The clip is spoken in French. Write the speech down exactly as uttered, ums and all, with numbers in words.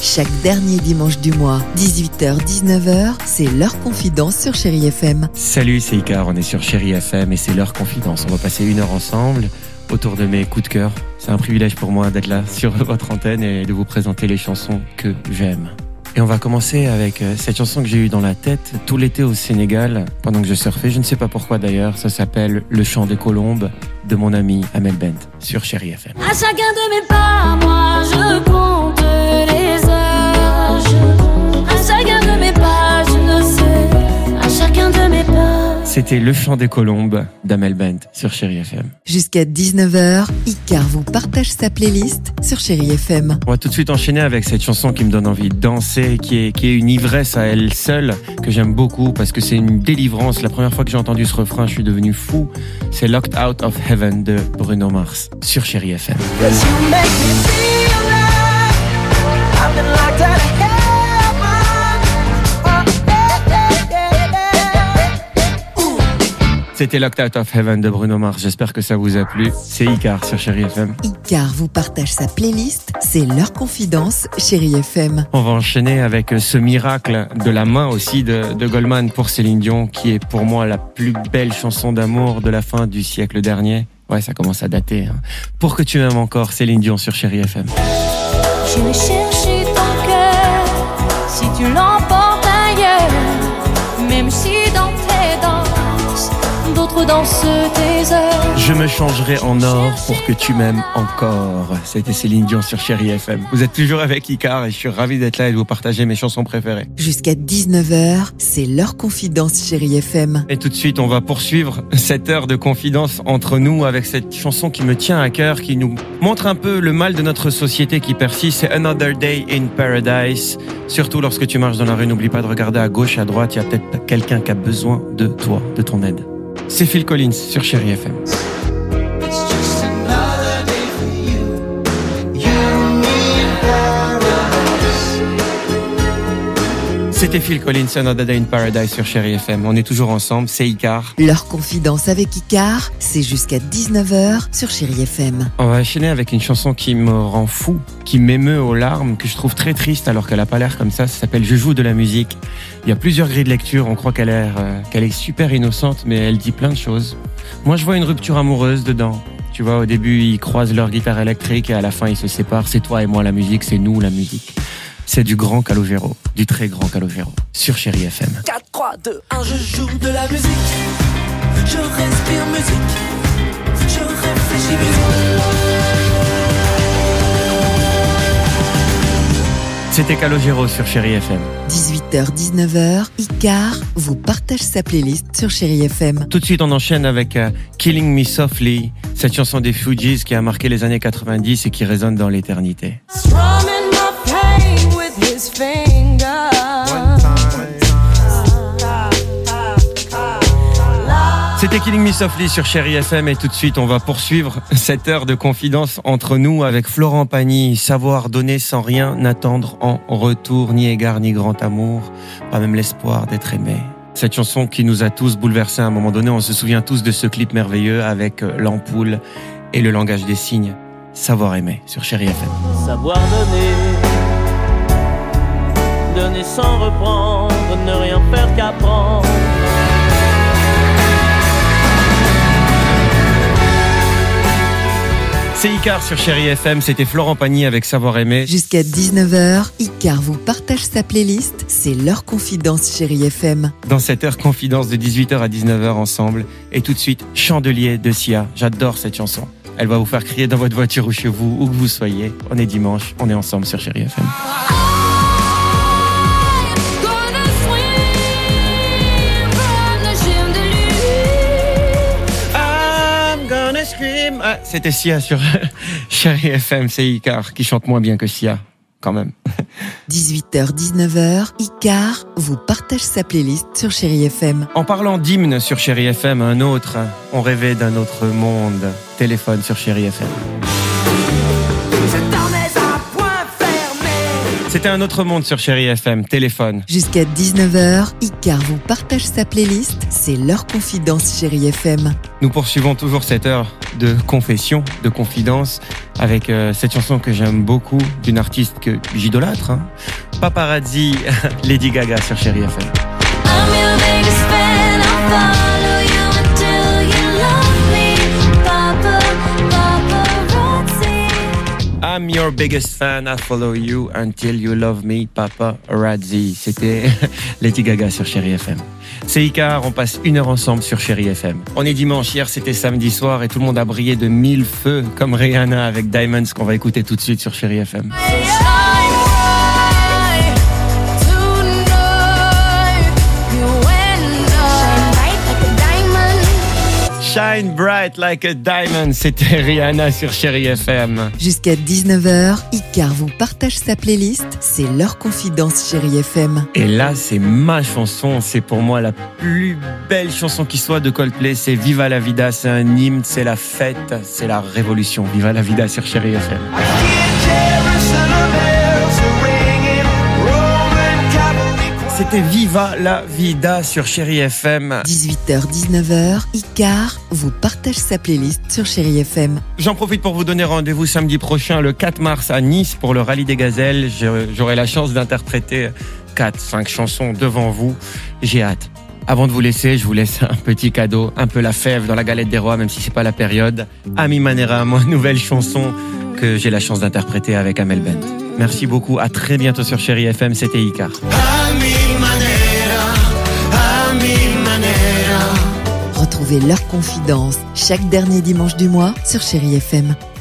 Chaque dernier dimanche du mois, dix-huit heures dix-neuf heures, c'est l'heure confidence sur Chérie F M. Salut, c'est Icar, on est sur Chérie F M et c'est l'heure confidence. On va passer une heure ensemble autour de mes coups de cœur. C'est un privilège pour moi d'être là sur votre antenne et de vous présenter les chansons que j'aime. Et on va commencer avec cette chanson que j'ai eue dans la tête tout l'été au Sénégal, pendant que je surfais. Je ne sais pas pourquoi d'ailleurs. Ça s'appelle Le Chant des Colombes de mon ami Amel Bent sur Chérie F M. À chacun de mes pas, moi je compte les heures. Je... À chacun de mes pas, je le sais. À chacun de mes pas. C'était Le Chant des Colombes d'Amel Bent sur Chérie F M. Jusqu'à dix-neuf heures, Icar vous partage sa playlist sur Chérie F M. On va tout de suite enchaîner avec cette chanson qui me donne envie de danser, qui est, qui est une ivresse à elle seule, que j'aime beaucoup parce que c'est une délivrance. La première fois que j'ai entendu ce refrain, je suis devenu fou. C'est Locked Out of Heaven de Bruno Mars sur Chérie F M. C'était Locked Out of Heaven de Bruno Mars. J'espère que ça vous a plu. C'est Icar sur Chérie F M. Icar vous partage sa playlist. C'est leur confidence, Chérie F M. On va enchaîner avec ce miracle de la main aussi de, de Goldman pour Céline Dion, qui est pour moi la plus belle chanson d'amour de la fin du siècle dernier. Ouais, ça commence à dater. Hein. Pour que tu m'aimes encore, Céline Dion sur Chérie F M. J'irai chercher ton cœur si tu l'emportes ailleurs, même si dans tes danses d'autres dansent tes heures. Je me changerai en or pour que tu m'aimes encore. C'était Céline Dion sur Chérie F M. Vous êtes toujours avec Icar et je suis ravi d'être là et de vous partager mes chansons préférées. Jusqu'à dix-neuf heures, c'est leur confidence Chérie F M. Et tout de suite, on va poursuivre cette heure de confidence entre nous avec cette chanson qui me tient à cœur, qui nous montre un peu le mal de notre société qui persiste. C'est Another Day in Paradise. Surtout lorsque tu marches dans la rue, n'oublie pas de regarder à gauche, à droite. Il y a peut-être quelqu'un qui a besoin de toi, de ton aide. C'est Phil Collins sur Chérie F M. C'était Phil Collins, Another Day in Paradise sur Chérie F M. On est toujours ensemble, c'est Icar. Leur confidence avec Icar, c'est jusqu'à dix-neuf heures sur Chérie F M. On va enchaîner avec une chanson qui me rend fou, qui m'émeut aux larmes, que je trouve très triste alors qu'elle a pas l'air comme ça. Ça s'appelle Je joue de la musique. Il y a plusieurs grilles de lecture, on croit qu'elle, a l'air, euh, qu'elle est super innocente, mais elle dit plein de choses. Moi, je vois une rupture amoureuse dedans. Tu vois, au début, ils croisent leur guitare électrique et à la fin, ils se séparent. C'est toi et moi la musique, c'est nous la musique. C'est du grand Calogero, du très grand Calogero, sur Chérie F M. quatre, trois, deux, un, je joue de la musique. Je respire musique. Je réfléchis musique. C'était Calogero sur Chérie F M. dix-huit heures dix-neuf heures, Icar vous partage sa playlist sur Chérie F M. Tout de suite, on enchaîne avec uh, Killing Me Softly, cette chanson des Fugees qui a marqué les années quatre-vingt-dix et qui résonne dans l'éternité. C'était Killing Me Softly sur Chérie F M et tout de suite on va poursuivre cette heure de confidence entre nous avec Florent Pagny. Savoir donner sans rien attendre en retour, ni égard ni grand amour, pas même l'espoir d'être aimé. Cette chanson qui nous a tous bouleversés à un moment donné, on se souvient tous de ce clip merveilleux avec l'ampoule et le langage des signes. Savoir aimer sur Chérie F M. Savoir donner, donner sans reprendre, ne rien faire qu'apprendre. C'est Icar sur Chérie F M, c'était Florent Pagny avec Savoir aimer. Jusqu'à dix-neuf heures, Icar vous partage sa playlist, c'est leur confidence Chérie F M. Dans cette heure confidence de dix-huit heures à dix-neuf heures ensemble. Et tout de suite, Chandelier de Sia. J'adore cette chanson. Elle va vous faire crier dans votre voiture ou chez vous, où que vous soyez. On est dimanche, on est ensemble sur Chérie F M. Ah, c'était Sia sur Chérie F M, c'est Icar qui chante moins bien que Sia, quand même. dix-huit heures dix-neuf heures, Icar vous partage sa playlist sur Chérie F M. En parlant d'hymne sur Chérie F M, un autre, on rêvait d'un autre monde. Téléphone sur Chérie F M. C'était un autre monde sur Chérie F M, téléphone. Jusqu'à dix-neuf heures, Icar vous partage sa playlist. C'est leur confidence Chérie F M. Nous poursuivons toujours cette heure de confession, de confidence, avec euh, cette chanson que j'aime beaucoup, d'une artiste que j'idolâtre, hein. Paparazzi, Lady Gaga sur Chérie F M. I'm your biggest fan, I'll follow you until you love me, Papa, paparazzi. I'm your biggest fan, I follow you until you love me, Paparazzi. C'était Lady Gaga sur Chérie F M. C'est Icar, on passe une heure ensemble sur Chérie F M. On est dimanche, hier c'était samedi soir et tout le monde a brillé de mille feux comme Rihanna avec Diamonds qu'on va écouter tout de suite sur Chérie F M. Shine bright like a diamond, c'était Rihanna sur Chérie F M. Jusqu'à dix-neuf heures, Icar vous partage sa playlist. C'est leur confidence Chérie F M. Et là, c'est ma chanson, c'est pour moi la plus belle chanson qui soit de Coldplay, c'est Viva la Vida, c'est un hymne, c'est la fête, c'est la révolution. Viva la Vida sur Chérie F M. C'était Viva la Vida sur Chérie F M. dix-huit heures dix-neuf heures, Icar vous partage sa playlist sur Chérie F M. J'en profite pour vous donner rendez-vous samedi prochain, le quatre mars à Nice pour le Rallye des Gazelles. J'aurai la chance d'interpréter quatre cinq chansons devant vous. J'ai hâte. Avant de vous laisser, je vous laisse un petit cadeau, un peu la fève dans la galette des rois, même si c'est pas la période. Ami Manera, moi, nouvelle chanson que j'ai la chance d'interpréter avec Amel Bent. Merci beaucoup, à très bientôt sur Chérie F M, c'était Icar. Retrouvez leur confidence chaque dernier dimanche du mois sur Chérie F M.